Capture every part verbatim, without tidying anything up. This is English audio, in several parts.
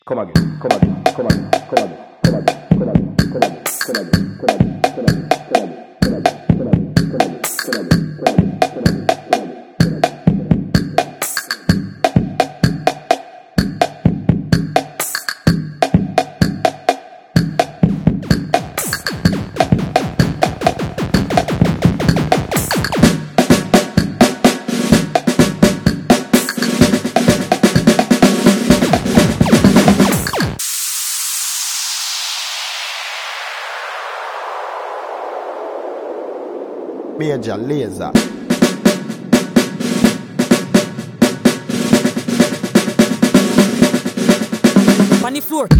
Come again, come again, come again, come again, come again, come again, come again, come again, come again, come again, come again, come again, come again, come again, come again, come again, come again, come again, come again. Major Lazer. On the floor.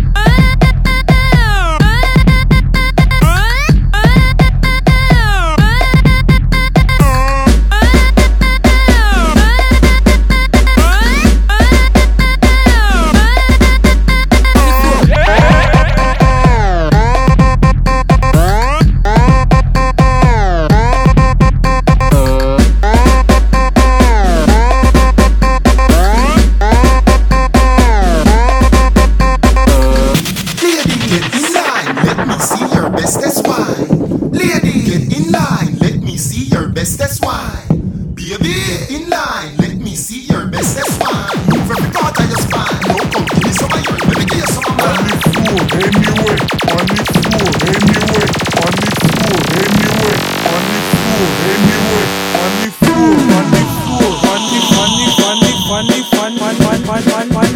That's why, baby, get in line. Let me see your best. That's why. Move every part of your spine. No, come give me some of your. Let me give you some of mine. On the floor, anyway. On the floor, anyway. On the floor, anyway. On the floor, anyway. On the floor, on the floor, on the funny, funny, funny, funny, funny, funny,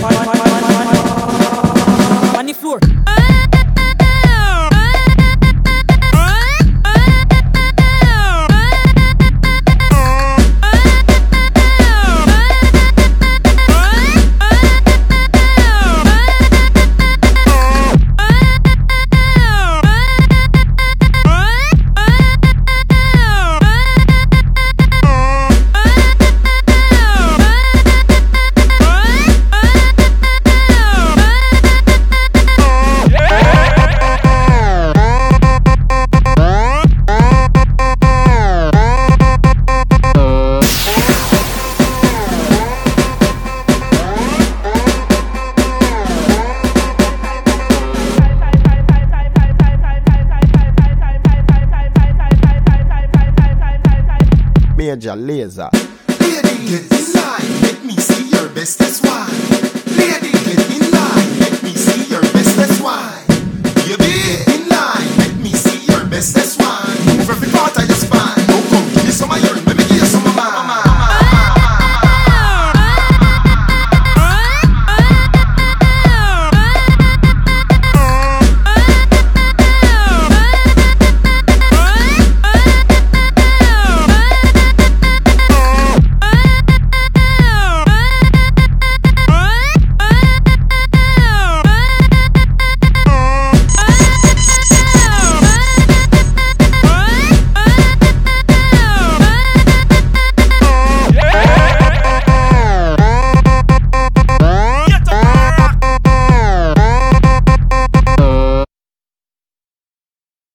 funny, On the floor. Major Lazer. Lady, get in line.